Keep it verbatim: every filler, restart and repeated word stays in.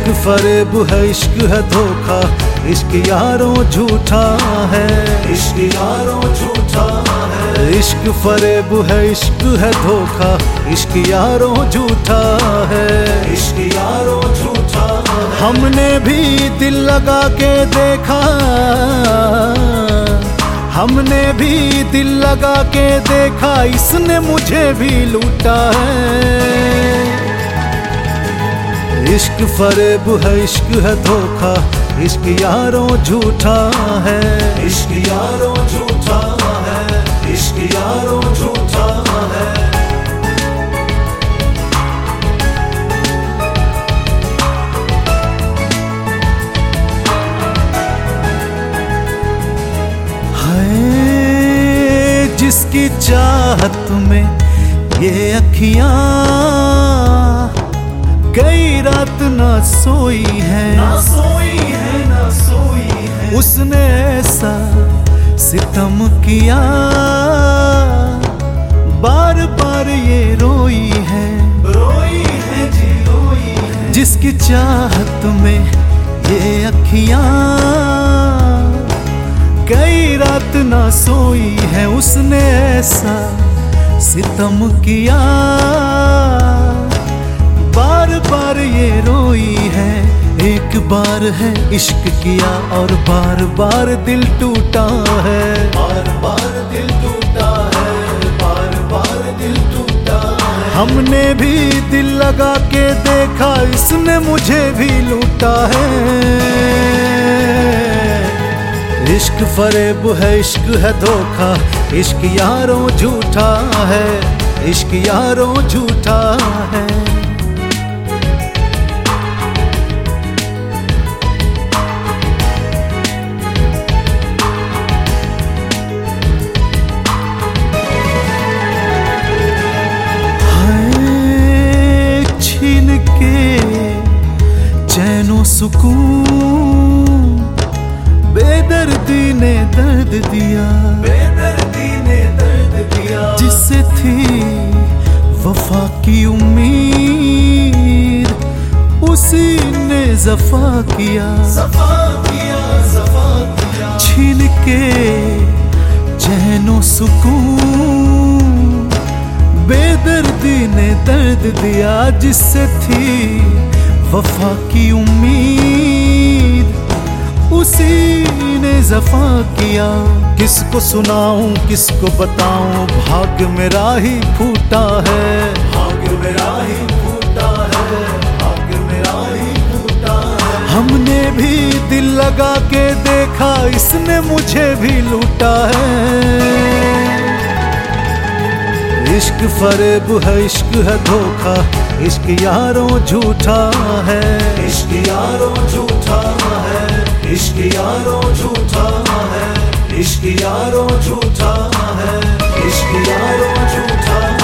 इश्क फरेब है, इश्क है धोखा, इश्क यारों झूठा है, इश्क यारों झूठा है। इश्क फरेब है, इश्क है धोखा, इश्क यारों झूठा है, इश्क यारों झूठा है। हमने भी दिल लगा के देखा, हमने भी दिल लगा के देखा, इसने मुझे भी लूटा है। इश्क फरेब है, इश्क है धोखा, इश्क यारों झूठा है, इश्क यारों झूठा है, इश्क यारों झूठा है। हाय जिसकी चाहत में ये अखियां कई रात ना सोई है, ना सोई है, ना सोई है। उसने ऐसा सितम किया, बार बार ये रोई है, रोई है जी रोई है। जिसकी चाहत में ये अखियां कई रात ना सोई है, उसने ऐसा सितम किया, बार बार ये रोई है। एक बार है इश्क किया और बार बार दिल टूटा है, बार बार दिल टूटा है, बार बार दिल टूटा है। हमने भी दिल लगा के देखा, इसने मुझे भी लूटा है। इश्क फरेब है, इश्क है धोखा, इश्क यारों झूठा है, इश्क यारों झूठा है। छीन के चैनो सुकून बेदर्दी ने दर्द दिया, बेदर्दी ने दर्द दिया। जिससे थी वफा की उम्मीद, उसी ने जफा किया, जफा किया, जफा किया। छीन के चैनो सुकून बेदर्दी ने दर्द दिया, जिससे थी वफा की उम्मीद, उसी ने जफा किया। किसको सुनाऊं, किसको बताऊं, भाग्य मेरा ही फूटा है, भाग्य मेरा ही फूटा है, भाग्य मेरा ही फूटा है। हमने भी दिल लगा के देखा, इसने मुझे भी लूटा है। इश्क फरेब है, इश्क है धोखा, इश्क यारों झूठा है, इश्क यारों झूठा है, इश्क यारों झूठा है, इश्क यारों झूठा है, इश्क यारों झूठा है।